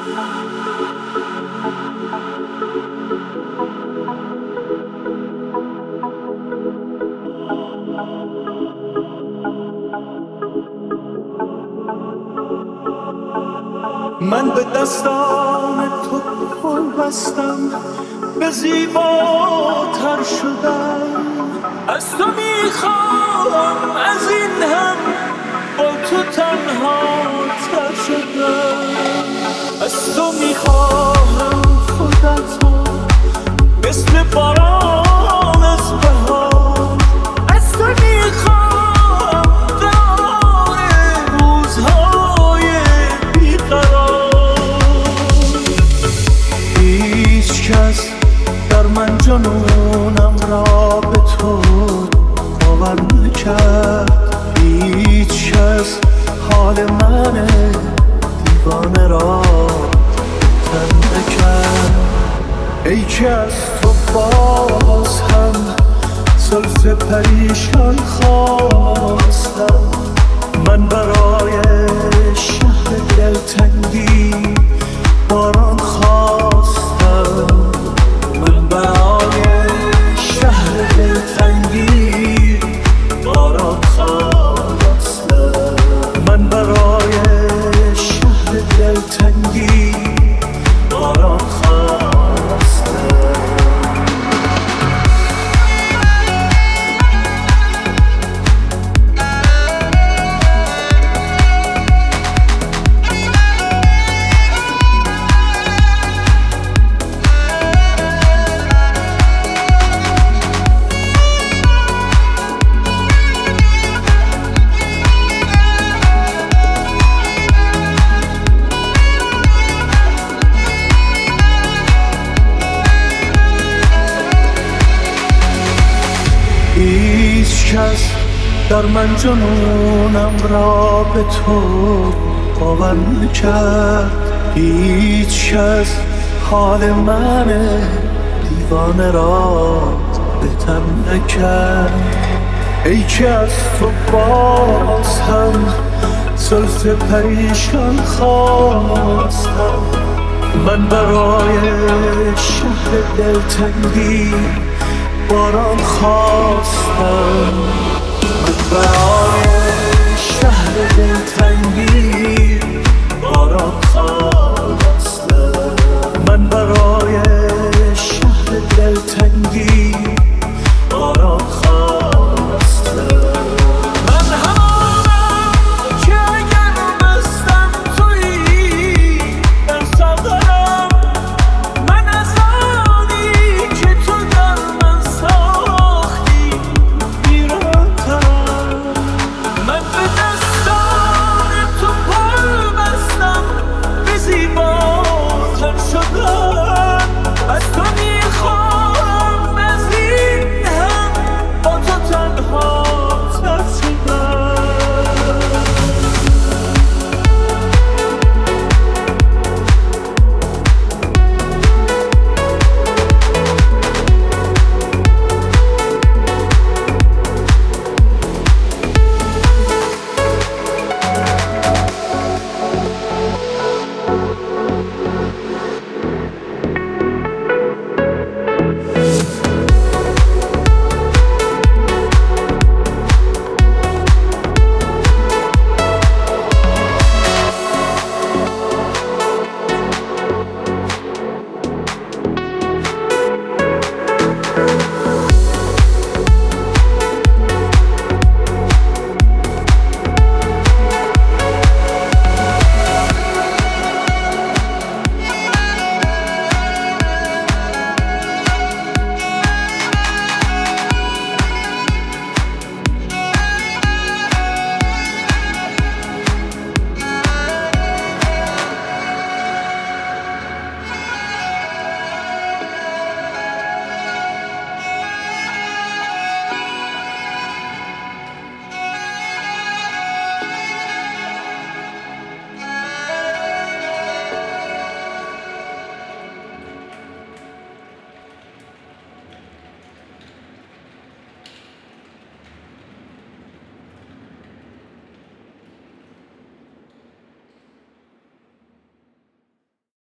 من به دستان تو پل بستم، به زیباتر شدم. از تو میخوام، از این هم با تو تنها تر شدم. از تو میخواهم خودتو مثل باران از بهار. از تو میخوام دار روزهای بیقرار. هیچ کس در من جنونم را به تو باور نکرد. هیچ کس حال من دیوانه را تن نکرد. ای که از تو باز هم زلف پریشان خواستم. من برای شهر دلتنگی باران خواستم. من برای شهر دلتنگی باران خواستم. من برای شهر دلتنگی باران خواستم. هیچ کس در من جنونم را به تو باور نکرد. هیچ کس حال من دیوانه را بهتر نکرد. ای که از تو باز هم زلف پریشان خواستم. من برای شهر دلتنگی باران خواستم. من برای شهر دلتنگی باران خواستم.